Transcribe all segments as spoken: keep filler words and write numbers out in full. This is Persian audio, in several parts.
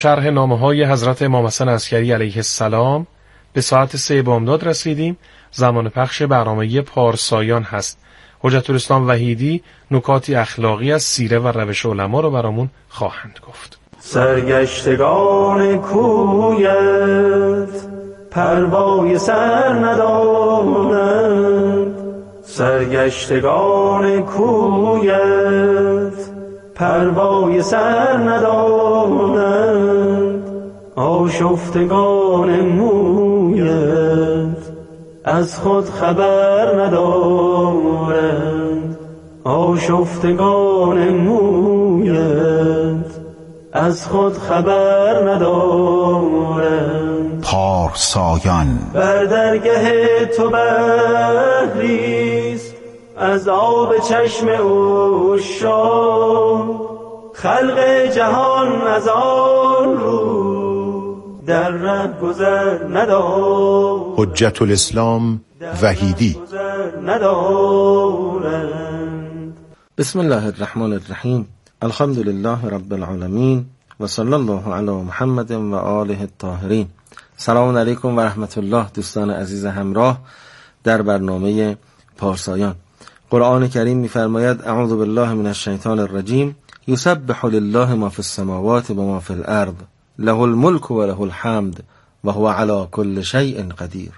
شرح نامه‌های حضرت امام حسن عسکری علیه السلام. به ساعت سه بامداد رسیدیم. زمان پخش برنامه پارسایان هست. حجت الاسلام وحیدی نکاتی اخلاقی از سیره و روش علما رو برامون خواهند گفت. سرگشتگان کویت پروای سر ندارند، سرگشتگان کویت پروای سر ندارند، آشفتگان مویت از خود خبر ندارند، آشفتگان مویت از خود خبر ندارند. پارسایان بر درگه تو بحریست از آب چشم عشاق، خلق جهان از آن رو در ره گذر ندارد. حجت الاسلام وحیدی. بسم الله الرحمن الرحیم. الحمد لله رب العالمین و صلی الله علی محمد و آله الطاهرین. سلام علیکم و رحمت الله دوستان عزیز همراه در برنامه پارسایان. قرآن کریم می‌فرماید اعوذ بالله من الشیطان الرجیم یسبح لله ما فی السماوات و ما فی الارض له الملک و له الحمد و هو علی کل شیء قدیر.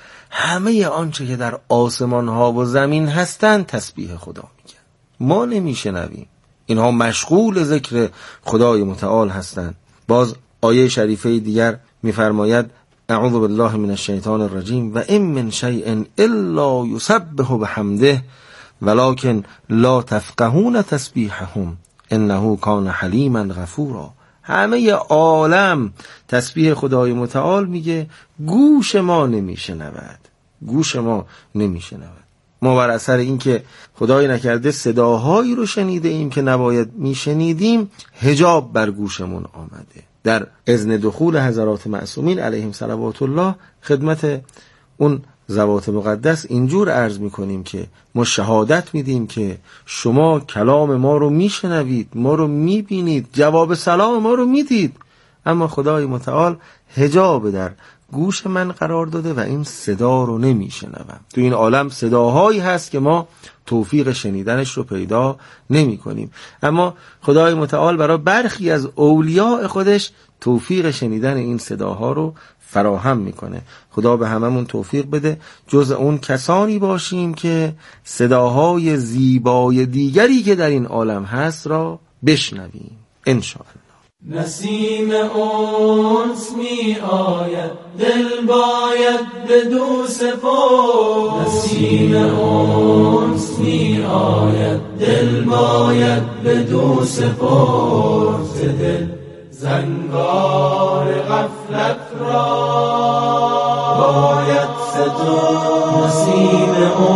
همه آنچه که در آسمان ها و زمین هستند تسبیح خدا میگن، ما نمیشنویم. اینها مشغول ذکر خدای متعال هستند. باز آیه شریفه دیگر میفرماید اعوذ بالله من الشیطان الرجیم و ان من شیء الا یسبح بحمده ولکن لا تفقهون تسبیحهم انه کان حلیما غفورا. همه عالم تسبیح خدای متعال میگه، گوش ما نمیشنود، گوش ما نمیشنود. ما بر اثر این که خدای نکرده صداهایی رو شنیده ایم که نباید میشنیدیم، حجاب بر گوشمون آمده. در اذن دخول حضرات معصومین علیهم صلوات الله خدمت اون ذوات مقدس اینجور عرض میکنیم که ما شهادت میدیم که شما کلام ما رو میشنوید، ما رو میبینید، جواب سلام ما رو میدید، اما خدای متعال حجاب در گوش من قرار داده و این صدا رو نمیشنوم. تو این عالم صداهایی هست که ما توفیق شنیدنش رو پیدا نمی کنیم، اما خدای متعال برای برخی از اولیاء خودش توفیق شنیدن این صداها رو فراهم میکنه. خدا به هممون توفیق بده جز اون کسانی باشیم که صداهای زیبای دیگری که در این عالم هست را بشنویم انشاءالله. نسیم انس می آید دل باید بدو سپرد، نسیم انس می آید دل باید بدو سپرد، دل زنگار غفلت را باید سترد. نسیم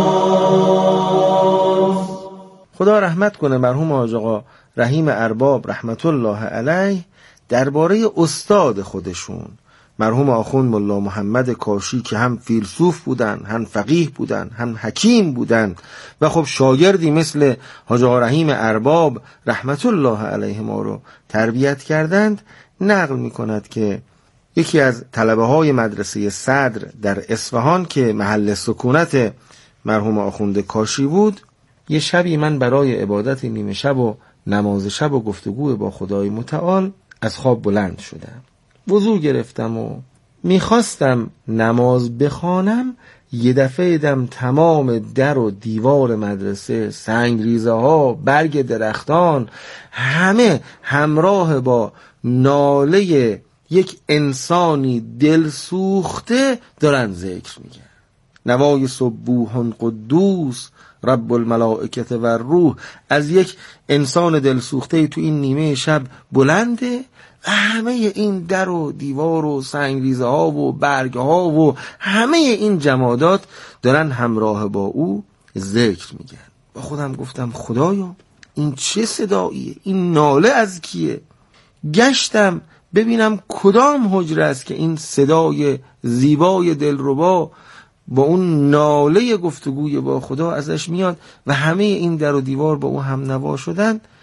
انس. خدا رحمت کنه مرحوم حاج آقا رحیم ارباب رحمت الله علیه درباره استاد خودشون مرحوم آخوند ملا محمد کاشی که هم فیلسوف بودن، هم فقیه بودن، هم حکیم بودن و خب شاگردی مثل حاج آقا رحیم ارباب رحمت الله علیه ما رو تربیت کردند، نقل می کند که یکی از طلبه های مدرسه صدر در اصفهان که محل سکونت مرحوم آخوند کاشی بود، یه شبی من برای عبادت نیمه شب و نماز شب و گفتگو با خدای متعال از خواب بلند شدم، وضو گرفتم و میخواستم نماز بخوانم. یه دفعه دم تمام در و دیوار مدرسه، سنگریزه ها، برگ درختان، همه همراه با ناله یک انسانی دل سوخته دارن ذکر میگن. نوای سبوح قدوس رب الملائکه و روح از یک انسان دلسوخته تو این نیمه شب بلنده و همه این در و دیوار و سنگریزه ها و برگ ها و همه این جمادات دارن همراه با او ذکر میگن. با خودم گفتم خدایا این چه صداییه؟ این ناله از کیه؟ گشتم ببینم کدام حجره است که این صدای زیبای دلربا با اون ناله گفتگوی با خدا ازش میاد و همه این در و دیوار با او هم نوا شدن.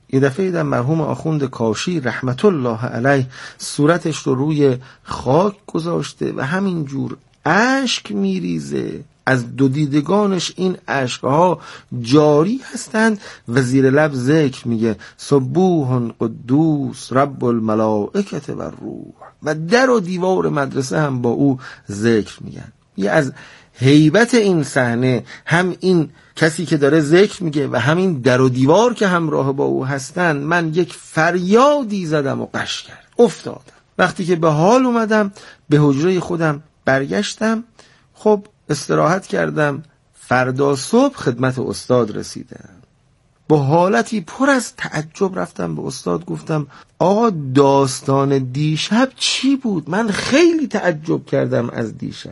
یه دفعه دیدم مرحوم آخوند کاشی رحمت الله علیه صورتش رو روی خاک گذاشته و همینجور اشک میریزه، از دو دیدگانش این اشکها جاری هستند و زیر لب ذکر میگه سبوح قدوس رب الملائکه و روح، و در و دیوار مدرسه هم با او ذکر میگن. یه از هیبت این صحنه هم این کسی که داره ذکر میگه و همین در و دیوار که همراه با او هستن، من یک فریادی زدم و قش کرد، افتادم. وقتی که به حال اومدم به حجره خودم برگشتم، خب استراحت کردم، فردا صبح خدمت استاد رسیدم. با حالتی پر از تعجب رفتم به استاد گفتم آقا داستان دیشب چی بود؟ من خیلی تعجب کردم از دیشب.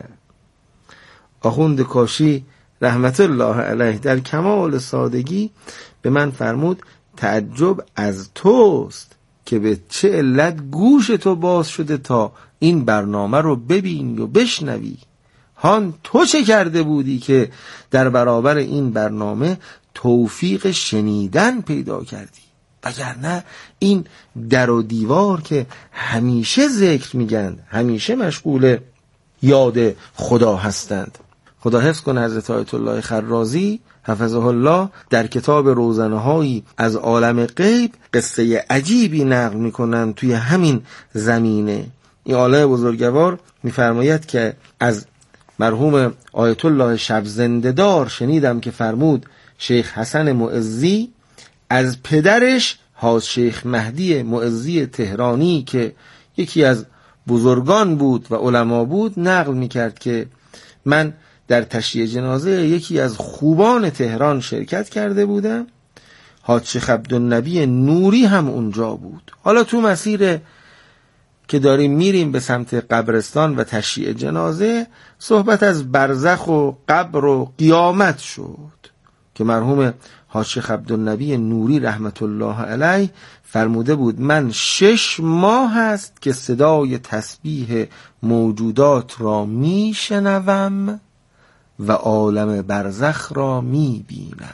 آخوند کاشی رحمت الله علیه در کمال سادگی به من فرمود تعجب از توست که به چه علت گوش تو باز شده تا این برنامه رو ببینی و بشنوی. هان تو چه کرده بودی که در برابر این برنامه توفیق شنیدن پیدا کردی؟ وگرنه این در و دیوار که همیشه ذکر میگن، همیشه مشغول یاد خدا هستند. خدا حفظ کنه حضرت آیت الله خرازی حفظه الله در کتاب روزنه‌هایی از عالم غیب قصه عجیبی نقل میکنن توی همین زمینه. این عالم بزرگوار میفرماید که از مرحوم آیت الله شب زنده‌دار شنیدم که فرمود شیخ حسن معزی از پدرش حاج شیخ مهدی معزی تهرانی که یکی از بزرگان بود و علما بود نقل میکرد که من در تشییع جنازه یکی از خوبان تهران شرکت کرده بودم، حاج شیخ عبدالنبی نوری هم اونجا بود. حالا تو مسیر که داریم میریم به سمت قبرستان و تشییع جنازه صحبت از برزخ و قبر و قیامت شد که مرحوم حاج شیخ عبدالنبی نوری رحمت الله علیه فرموده بود من شش ماه است که صدای تسبیح موجودات را میشنوم و عالم برزخ را میبینم.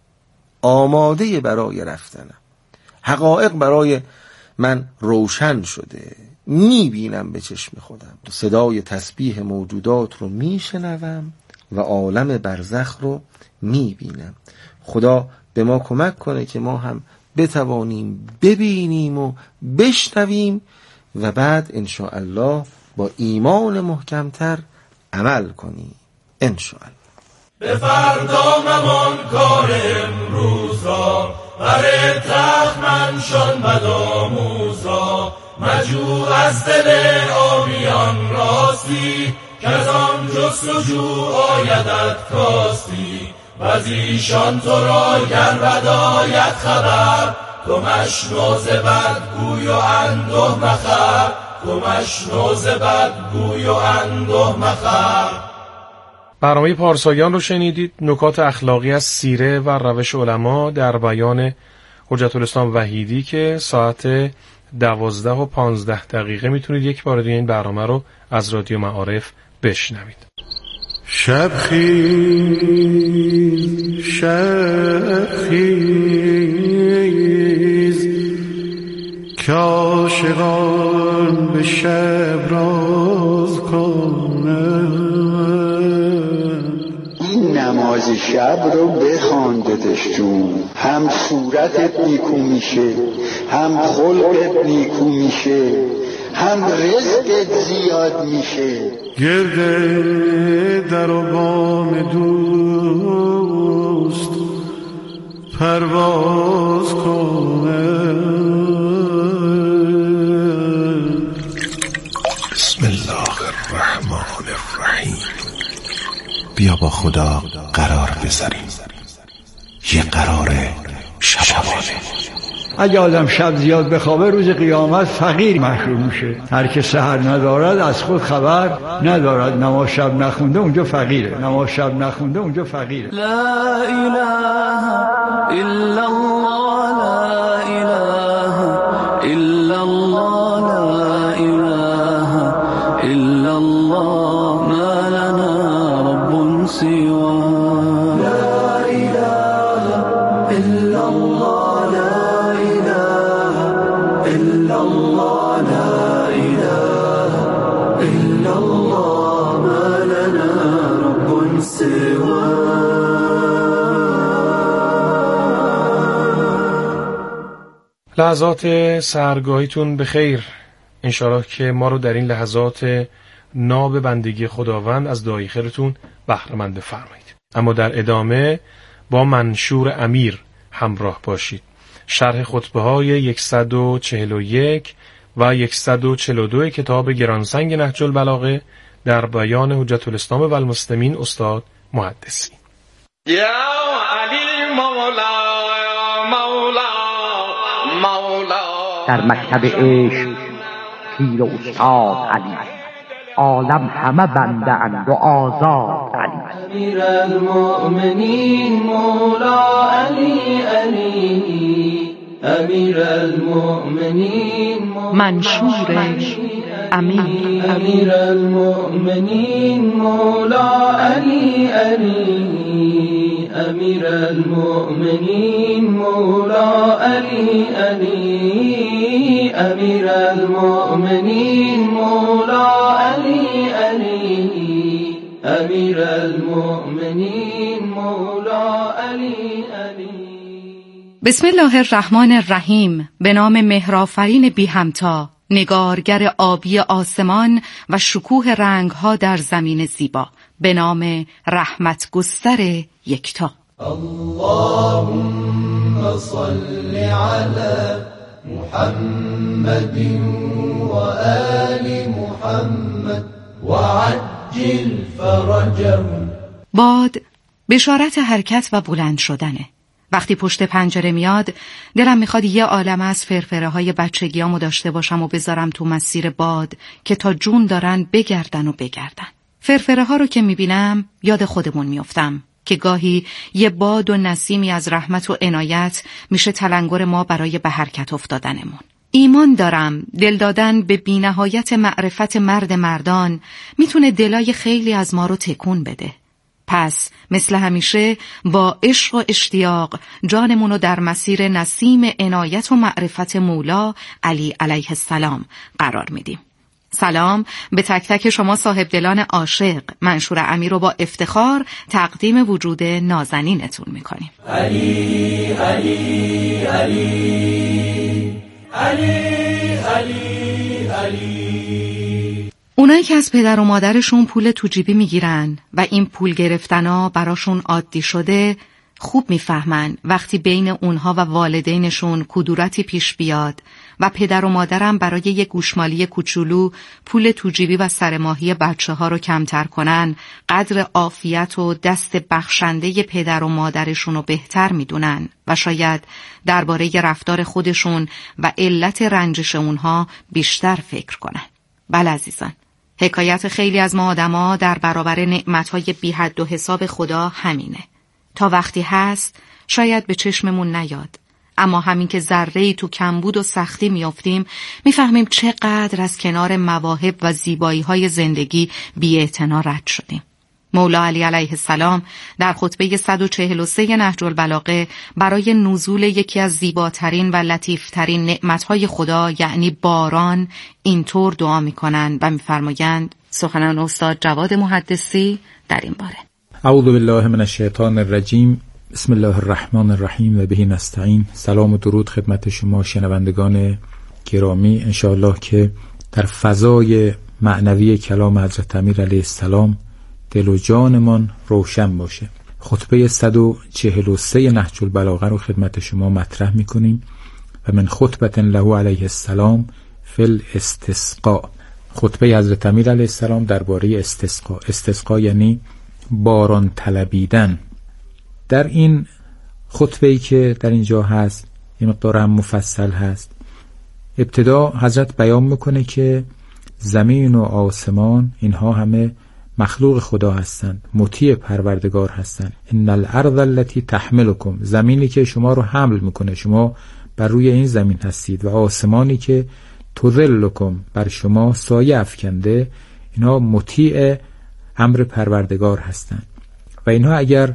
آماده برای رفتنم، حقایق برای من روشن شده، میبینم به چشم خودم، صدای تسبیح موجودات رو میشنوم و عالم برزخ رو میبینم. خدا به ما کمک کنه که ما هم بتوانیم ببینیم و بشنویم و بعد انشاءالله با ایمان محکمتر عمل کنیم انشاءالله. به فردا ممان کار امروز را، بر تخمن شان بدآموز را، مجو از دل آبیان راستی، که از آن جستجو آیدت کاستی، و از ایشان تو را گر بداید خبر، تو مشنو ز بدگوی و انده مخر، تو مشنو ز بدگوی و انده مخر. برنامه پارسایان رو شنیدید. نکات اخلاقی از سیره و روش علما در بیان حجت الاسلام وحیدی که ساعت دوازده و پانزده دقیقه میتونید یک بار دیگه این برنامه رو از رادیو معارف بشنوید. شب خیز شب خیز که عاشقان به شب راز کنند. این نماز شب رو بخواندتش جون، هم صورتت نیکو میشه، هم خلقت نیکو میشه، هم رزقت زیاد میشه. گرده در و بام دوست پرواز کنه. بسم الله الرحمن الرحیم. بیا با خدا قرار بذاریم، یه قرار شبانه. اگه آدم شب زیاد بخوابه روز قیامت فقیر محشور میشه. هر که سحر ندارد از خود خبر ندارد. نماز شب نخونده اونجا فقیره، نماز شب نخونده اونجا فقیره. لا اله الا الله، لا اله الا الله، لا اله الا الله، ما لنا رب سواه. لا اله الا الله، لا اله إلا الله ما لنا رب سواه. لحظات سحرگاهیتون به خیر. انشاءالله که ما رو در این لحظات ناب بندگی خداوند از دعای خیرتون بهره‌مند فرمایید. اما در ادامه با منشور امیر همراه باشید. شرح خطبه های صد و چهل و یک و صد و چهل و دو کتاب گرانسنگ نهج البلاغه در بیان حجت الاسلام و المسلمین استاد محدثی. یا علی مولا مولا مولا. در مکتب عشق پیر و استاد علی، عالم همه بنده اند و آزاد علی. امیر المؤمنین مولا علی علی، امیر المؤمنین منشور امیر. امیر المؤمنین مولا علی علی، امیر المؤمنین مولا علی علی، امیر المؤمنین مولا علی علی، امیر المؤمنین مولا علی علی. بسم الله الرحمن الرحیم. به نام مهرآفرین بی همتا، نگارگر آبی آسمان و شکوه رنگها در زمین زیبا، به نام رحمت گستر یکتا. اللهم صل علی محمد و آل محمد و عجل فرجهم. باد بشارت حرکت و بلند شدنه. وقتی پشت پنجره میاد دلم میخواد یه عالم از فرفره های بچگیامو داشته باشم و بذارم تو مسیر باد که تا جون دارن بگردن و بگردن. فرفره ها رو که میبینم یاد خودمون میافتم که گاهی یه باد و نسیمی از رحمت و عنایت میشه تلنگر ما برای به حرکت افتادنمون. ایمان دارم دل دادن به بی‌نهایت معرفت مرد مردان میتونه دلای خیلی از ما رو تکون بده. پس مثل همیشه با عشق و اشتیاق جانمون رو در مسیر نسیم عنایت و معرفت مولا علی علیه السلام قرار میدیم. سلام به تک تک شما صاحب دلان عاشق. منشور امیر رو با افتخار تقدیم وجود نازنینتون میکنیم. علی علی علی علی علی علی. اونایی که از پدر و مادرشون پول تو جیبی میگیرن و این پول گرفتنا براشون عادی شده، خوب میفهمن وقتی بین اونها و والدینشون کدورتی پیش بیاد و پدر و مادرم برای یک گوشمالی کوچولو پول تو جیبی و سرماهی بچه ها رو کمتر کنن، قدر عافیت و دست بخشنده پدر و مادرشون رو بهتر میدونن و شاید درباره رفتار خودشون و علت رنجش اونها بیشتر فکر کنن. بله عزیزان، حکایت خیلی از ما آدما در برابر نعمتهای بی حد و حساب خدا همینه. تا وقتی هست شاید به چشممون نیاد، اما همین که ذره‌ای تو کمبود و سختی میافتیم میفهمیم چقدر از کنار مواهب و زیبایی‌های زندگی بی‌اعتنا رد شدیم. مولا علی علیه السلام در خطبه صد و چهل و سه نهج البلاغه برای نزول یکی از زیباترین و لطیفترین نعمتهای خدا یعنی باران اینطور دعا میکنن و میفرمایند، سخنان استاد جواد محدثی در این باره: اعوذ بالله من الشیطان الرجیم، بسم الله الرحمن الرحیم و به نستعین. سلام و درود خدمت شما شنوندگان گرامی. انشاءالله که در فضای معنوی کلام حضرت امیر علیه السلام دل و جانمان روشن باشه. خطبه صد و چهل و سه نهج البلاغه رو خدمت شما مطرح میکنیم و من خطبه له علیه السلام فی الاستسقاء. خطبه حضرت امیر علیه السلام درباره استسقا. استسقا یعنی باران طلبیدن. در این خطبه‌ای که در اینجا هست یه مقدار هم مفصل هست. ابتدا حضرت بیان میکنه که زمین و آسمان اینها همه مخلوق خدا هستند، مطیع پروردگار هستند. ان الارض التي تحملكم، زمینی که شما رو حمل میکنه، شما بر روی این زمین هستید، و آسمانی که تظلکم، بر شما سایه افکنده، اینها مطیع امر پروردگار هستند. و اینها اگر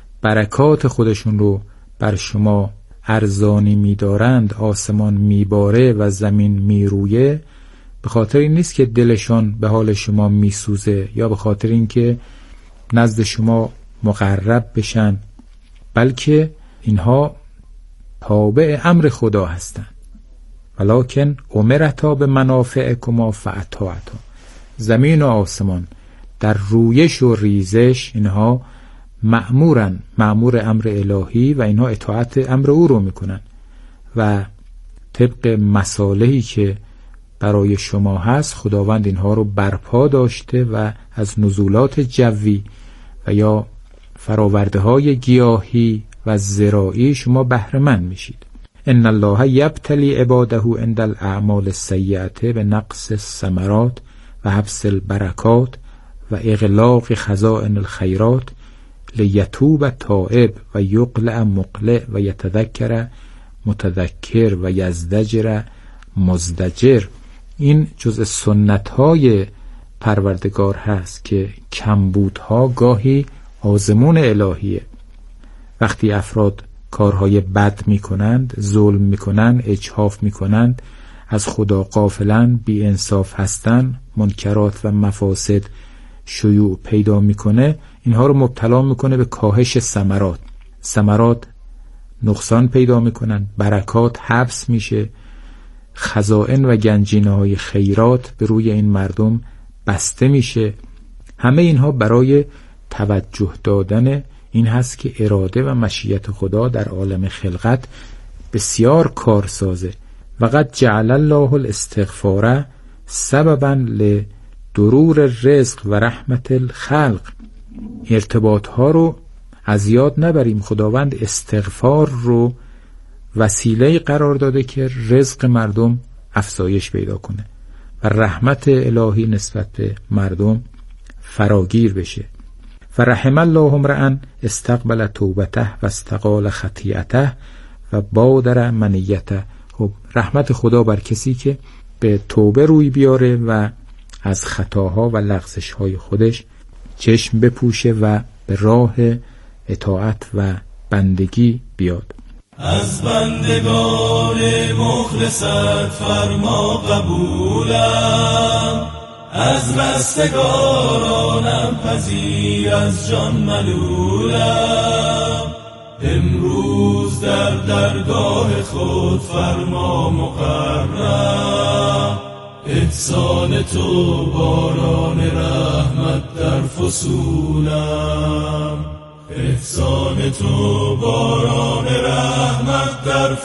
برکات خودشون رو بر شما ارزانی می‌دارند، آسمان میباره و زمین میرویه، به خاطر این نیست که دلشان به حال شما میسوزه یا به خاطر اینکه نزد شما مقرب بشن، بلکه اینها تابع امر خدا هستند. ولکن امرتا به منافعکما فاطاعتا. زمین و آسمان در رویش و ریزش اینها مأمورن، مأمور امر الهی و اینها اطاعت امر او رو میکنن و طبق مصالحی که برای شما هست خداوند اینها رو برپا داشته و از نزولات جوی و یا فراورده های گیاهی و زراعی شما بهره مند میشید. ان الله یبتلی عباده عند الاعمال السیئه به نقص الثمرات و حبس البرکات و اغلاق خزائن الخیرات لیتوب تائب و یقلع مقلع و یتذکر متذکر و یزدجر مزدجر. این جزء سنت‌های پروردگار هست که کمبودها گاهی آزمون الهیه. وقتی افراد کارهای بد میکنند، ظلم میکنند، اجحاف میکنند، از خدا غافلن، بی انصاف هستن، منکرات و مفاسد شیوع پیدا میکنه، اینها رو مبتلا میکنه به کاهش ثمرات. ثمرات نقصان پیدا میکنن، برکات حبس میشه، خزائن و گنجینه های خیرات به روی این مردم بسته میشه. همه اینها برای توجه دادن این هست که اراده و مشیت خدا در عالم خلقت بسیار کارسازه. و قد جعل الله الاستغفار سببا لدرور رزق و رحمت الخلق. ارتباط ها رو از یاد نبریم. خداوند استغفار رو وسیله قرار داده که رزق مردم افزایش پیدا کنه و رحمت الهی نسبت به مردم فراگیر بشه. فرحم الله امرأ استقبل توبته و استقال خطیئته و بادر منیته. خب رحمت خدا بر کسی که به توبه روی بیاره و از خطاها و لغزش‌های خودش چشم بپوشه و به راه اطاعت و بندگی بیاد. از بندگان مخلصت فرما قبولم، از رستگارانم پذیر، از جان ملولم. امروز در درگاه خود فرما مقرر، احسان تو باران رحمت در فصولم، احسان تو باران رحمت در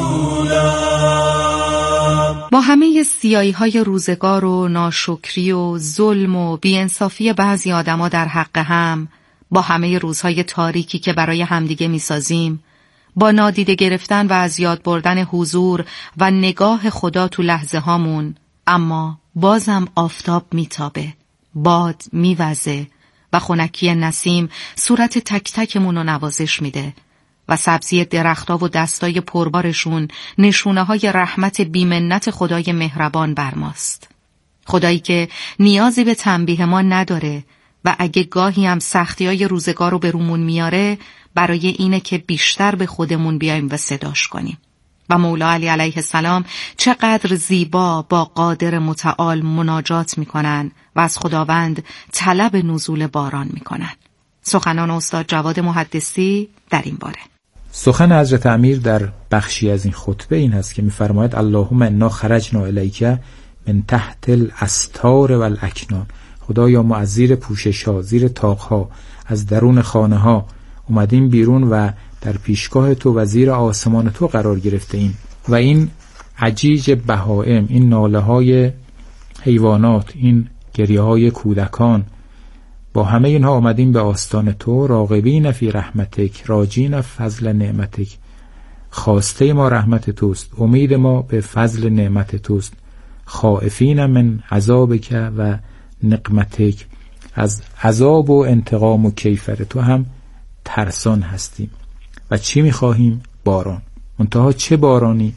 فصولم. با همه سیاهی های روزگار و ناشکری و ظلم و بی‌انصافی بعضی آدما در حق هم، با همه روزهای تاریکی که برای همدیگه میسازیم، با نادیده گرفتن و از یاد بردن حضور و نگاه خدا تو لحظه هامون، اما بازم آفتاب میتابه، باد میوزه و خنکی نسیم صورت تک تکمون رو نوازش میده و سبزی درخت‌ها و دستای پربارشون نشونه های رحمت بیمنت خدای مهربان بر ماست. خدایی که نیازی به تنبیه ما نداره و اگه گاهی هم سختی‌های روزگار رو به رومون میاره، برای اینه که بیشتر به خودمون بیایم و صداش کنیم. و مولا علی علیه السلام چقدر زیبا با قادر متعال مناجات میکنن و از خداوند طلب نزول باران میکنن. سخنان استاد جواد محدثی در این باره. سخن حضرت امیر در بخشی از این خطبه این هست که میفرماید اللهم انا خرجنا الیک من تحت الاستار و الاکنان. خدایا ما از زیر پوشش ها، زیر طاق ها، از درون خانه ها اومدیم بیرون و در پیشگاه تو و زیر آسمان تو قرار گرفته ایم. و این عجیج بهائم، این ناله های حیوانات، این گریه های کودکان، با همه اینها آمدیم به آستان تو، راغبین فی رحمتک راجین فضل نعمتک. خواسته ما رحمت توست، امید ما به فضل نعمت توست. خائفین من عذابک و نقمتک، از عذاب و انتقام و کیفر تو هم ترسان هستیم. و چی میخواهیم؟ باران. منتها چه بارانی؟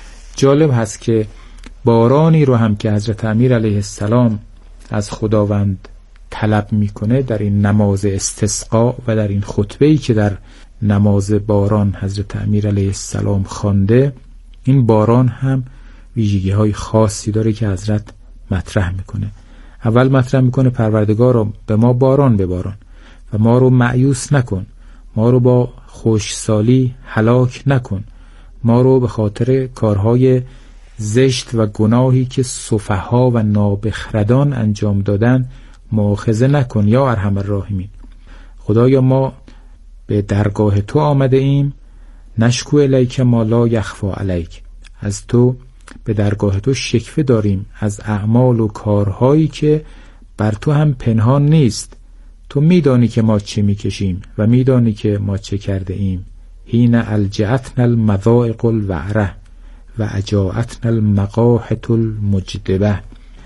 جالب هست که بارانی رو هم که حضرت امیر علیه السلام از خداوند طلب میکنه در این نماز استسقا و در این خطبه‌ای که در نماز باران حضرت امیر علیه السلام خوانده، این باران هم ویژگی های خاصی داره که حضرت مطرح میکنه. اول مطرح میکنه پروردگارا به ما باران بباران و ما رو مایوس نکن، ما رو با خشکسالی هلاک نکن، ما رو به خاطر کارهای زشت و گناهی که سفها و نابخردان انجام دادن مؤاخذه نکن یا ارحم الراحمین. خدایا ما به درگاه تو آمده ایم، نشکو الیک ما لا یخفی علیک، از تو به درگاه تو شکوه داریم از اعمال و کارهایی که بر تو هم پنهان نیست. تو میدانی که ما چه میکشیم و میدانی که ما چه کرده ایم. حین الجأتنا المذائق الوعره و اجاعتنا المقاحة المجدبه.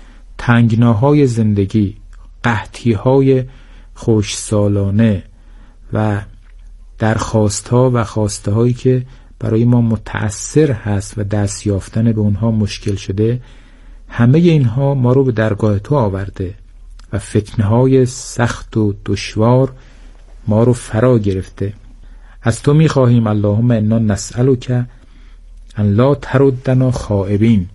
تنگناهای زندگی، قحطیهای خوشسالانه و درخواستها و خواسته هایی که برای ما متأثر هست و دست یافتن به اونها مشکل شده، همه اینها ما رو به درگاه تو آورده و فتنه های سخت و دشوار ما رو فرا گرفته. از تو میخواهیم اللهم انا نسألک ان لا تردنا خائبین،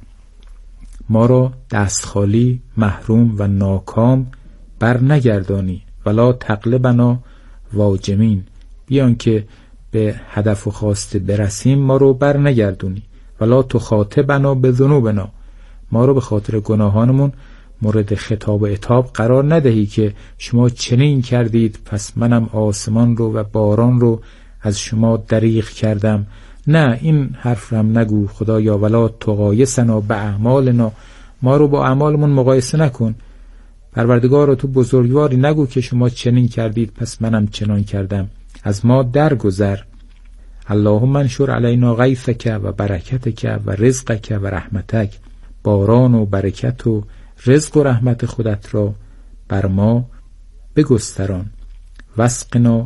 ما را دست خالی، محروم و ناکام بر نگردانی، ولا تقلبنا واجمین، بیان که به هدف و خواسته برسیم ما رو بر نگردونی، ولا تخاطبنا بذنوبنا، ما رو به خاطر گناهانمون مورد خطاب و عتاب قرار ندهی که شما چنین کردید پس منم آسمان رو و باران رو از شما دریغ کردم. نه، این حرف هم نگو خدایا. ولا تقایسنا باعمالنا، ما رو با اعمالمون مقایسه نکن. پروردگار رو تو بزرگواری نگو که شما چنین کردید پس منم چنان کردم. از ما درگذر. اللهم انشر علینا غیثک و برکتک و رزقک و رحمتک، باران و برکت و رزق و رحمت خودت را بر ما بگستران. واسقنا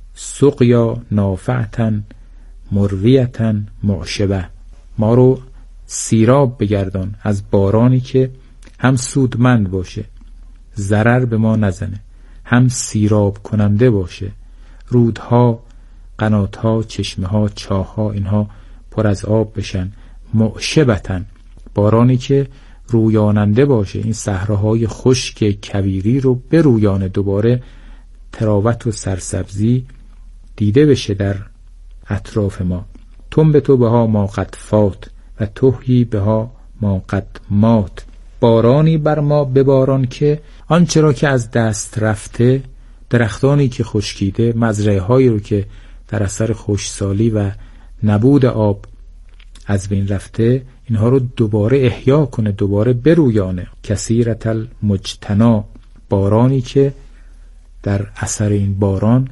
سقیا نافعتا مرویتا معشبه، ما رو سیراب بگردان از بارانی که هم سودمند باشه، ضرر به ما نزنه، هم سیراب کننده باشه. رودها، قناتها، چشمه‌ها، چاه‌ها اینها پر از آب بشن. معشبتن، بارانی که رویاننده باشه، این صحراهای خشک کویری رو برویانه، دوباره تراوت و سرسبزی دیده بشه در اطراف ما. تم به تو بها ما قد فات و توهی بها ما قد مات، بارانی بر ما بباران که آنچه را که از دست رفته، درختانی که خشکیده، مزرعه هایی رو که در اثر خشکسالی و نبود آب از بین رفته، اینها رو دوباره احیا کنه، دوباره برویانه. کثیرت المجتنا، بارانی که در اثر این باران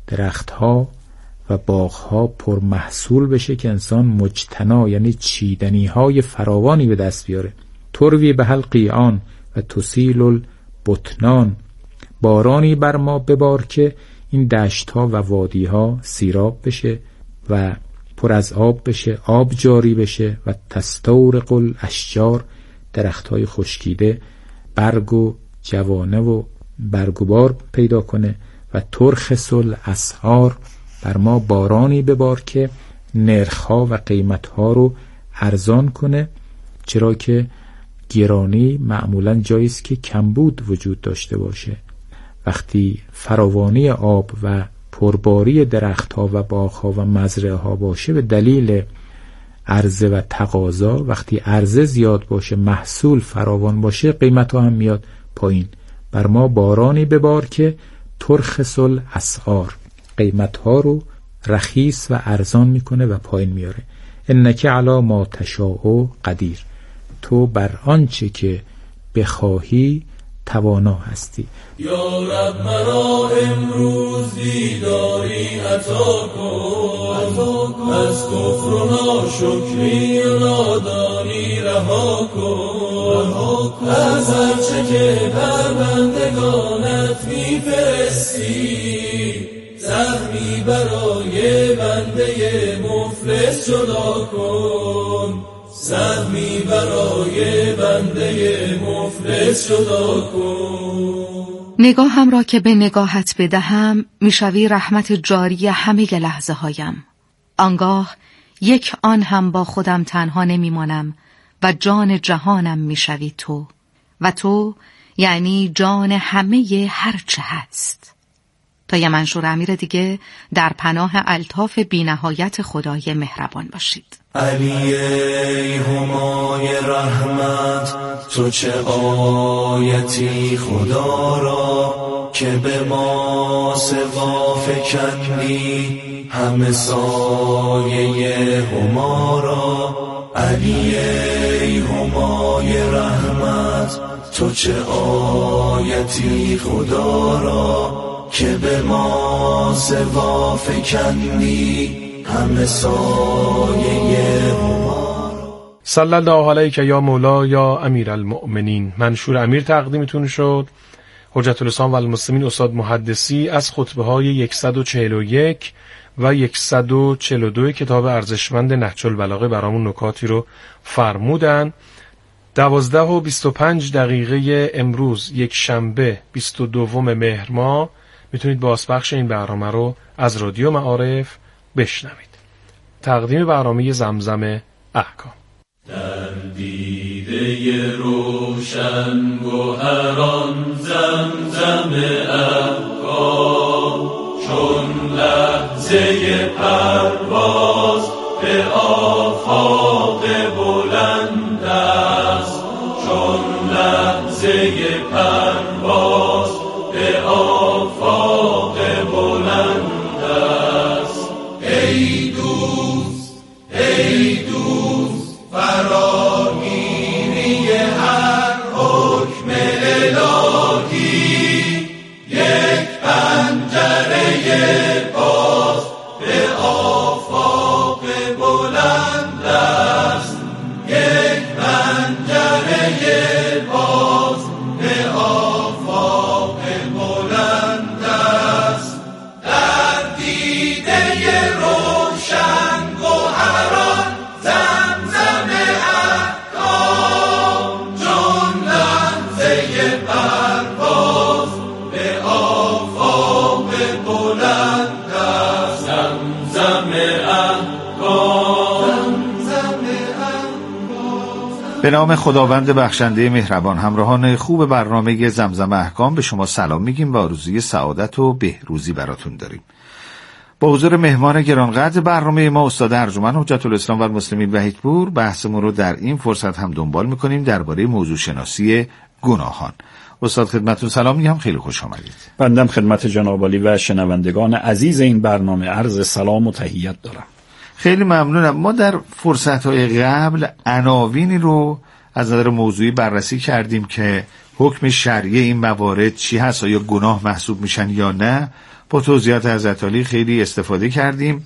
درختها و باغها پر محصول بشه که انسان مجتنا یعنی چیدنی های فراوانی به دست بیاره. تروی به حلقیان و تسیل البطنان، بارانی بر ما ببار که این دشت ها و وادی ها سیراب بشه و پر از آب بشه، آب جاری بشه. و تستورق الاشجار، درخت های خشکیده برگ و جوانه و برگ و بار پیدا کنه. و ترخص الاسعار، بر ما بارانی ببار که نرخ‌ها و قیمت‌ها رو ارزان کنه، چرا که گرانی معمولاً جاییست که کمبود وجود داشته باشه. وقتی فراوانی آب و پرباری درخت‌ها و باغ‌ها و مزرعه‌ها باشه به دلیل عرضه و تقاضا، وقتی عرضه زیاد باشه، محصول فراوان باشه، قیمت‌ها هم میاد پایین. بر ما بارانی ببار که ترخص الاسعار، قیمت‌ها رو رخیص و ارزان میکنه و پایین میاره. انک علی ما تشاء قدیر، تو بر آنچه که بخواهی توانا هستی. یا رب مرا امروز دیداری عطا کن، از کفر و ناشکری و نادانی رها کن، از هرچه که پروردگانت میفرستی سهمی برای بنده مفلس جدا کن، سهمی برای بنده مفلس جدا کن. نگاهم را که به نگاهت بدهم میشوی رحمت جاری همه لحظه هایم. آنگاه یک آن هم با خودم تنها نمیمانم و جان جهانم میشوی تو. و تو یعنی جان همه هرچه هست. تا یه منشور امیر دیگه در پناه الطاف بی‌نهایت خدای مهربان باشید. علی ای همای رحمت، تو چه آیتی خدا را که به ما سوا فکندی همه سایه هما را. علی ای همای رحمت، تو چه آیتی خدا را که به ما سوا فکندی همه سایه هما را. صلی الله علیک یا مولا یا امیر المؤمنین. منشور امیر تقدیمتون شد. حجت الاسلام و المسلمین استاد محدثی از خطبه های صد و چهل و یک و صد و چهل و دو کتاب ارزشمند نهج البلاغه برامون نکاتی رو فرمودن. دوازده و بیست و پنج دقیقه امروز یک شنبه بیست و دوم مهر ماه میتونید بازپخش این برنامه رو از رادیو معارف بشنوید. تقدیم برنامه زمزم احکام. در دیده روشن گوهران زمزم احکام، چون لحظه پرواز به آفاق بلند است، چون لحظه پرواز به آفاق بلند است. ای دوست ای دوست فراگیری هر حکم الهی، یک پنجره باز به آفاق بلند است، یک پنجره باز به آفاق بلند است. در دیده روشن گوهران زمزم احکام، چون لحظه پرواز به آفاق بلند است. زمزم احکام، زمزم احکام. به نام خداوند بخشنده مهربان. همراهان خوب برنامه زمزم احکام به شما سلام میگیم و آرزوی سعادت و بهروزی براتون داریم. با حضور مهمان گرانقدر برنامه ما استاد ارجمند حجت الاسلام و المسلمین وحیدپور، بحثمون رو در این فرصت هم دنبال میکنیم درباره موضوع شناسی گناهان. استاد خدمتتون سلام میگم، خیلی خوش آمدید. بندم خدمت جناب عالی و شنوندگان عزیز این برنامه عرض سلام و تحیت دارم. خیلی ممنونم. ما در فرصت‌های قبل عناوینی رو از نظر موضوعی بررسی کردیم که حکم شرعی این موارد چی هست، آیا گناه محسوب میشن یا نه. با توضیحات حضرت عالی خیلی استفاده کردیم.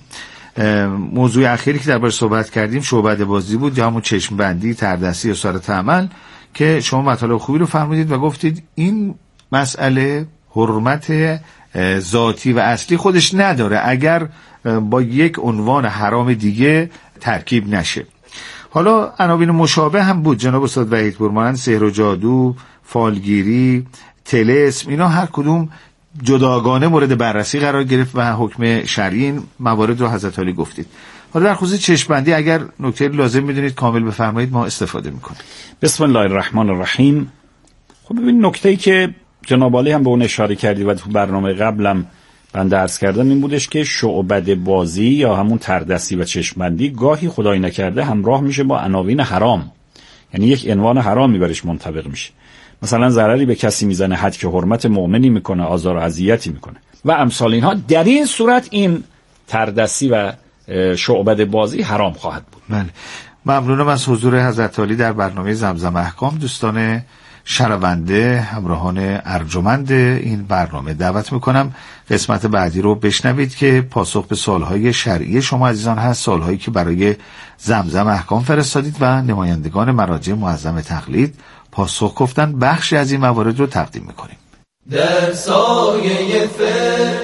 موضوع اخیری که درباره صحبت کردیم شعبده بازی بود یا همون چشم بندی، تردستی و اسارت عمل که شما مطالب خوبی رو فرمودید و گفتید این مسئله حرمت ذاتی و اصلی خودش نداره اگر با یک عنوان حرام دیگه ترکیب نشه. حالا عناوین مشابه هم بود جناب استاد وحیدپور، مانند سحر و جادو، فالگیری، طلسم، اینا هر کدوم جداگانه مورد بررسی قرار گرفت و حکم شرعی این موارد رو حضرت علی گفتید. حالا در خصوص چشم‌بندی اگر نکته لازم می‌دونید کامل بفرمایید، ما استفاده می‌کنیم. بسم الله الرحمن الرحیم. خب ببین نکته‌ای که جناب عالی هم به اون اشاره کردی و تو برنامه قبلم بنده عرض کردم این بودش که شعبده بازی یا همون تردستی و چشم‌بندی گاهی خدای نکرده همراه میشه با عناوین حرام، یعنی یک عنوان حرامی برش منطبق میشه. مثلا ضرری به کسی میزنه، حد که حرمت مؤمنی میکنه، آزار و اذیتی میکنه و امثال اینها. در این صورت این تردستی و شعبده بازی حرام خواهد بود. بله، ممنونم از حضور حضرت علی در برنامه زمزم احکام. دوستان شنونده همراهان ارجمند این برنامه دعوت میکنم قسمت بعدی رو بشنوید که پاسخ به سوالهای شرعی شما عزیزان هست، سوالهایی که برای زمزم احکام فرستادید و نمایندگان مراجع معظم تقلید پاسخ گفتن. بخشی از این موارد رو تقدیم میکنیم. در سایه فر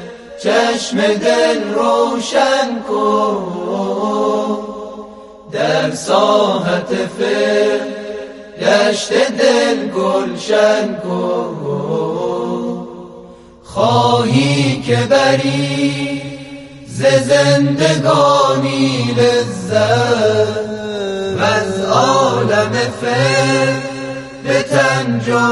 چشم دل روشن کن، در ساحت فر دشت دل گلشن کن. خواهی که بری ز زندگانی لذت و از عالم فر به تن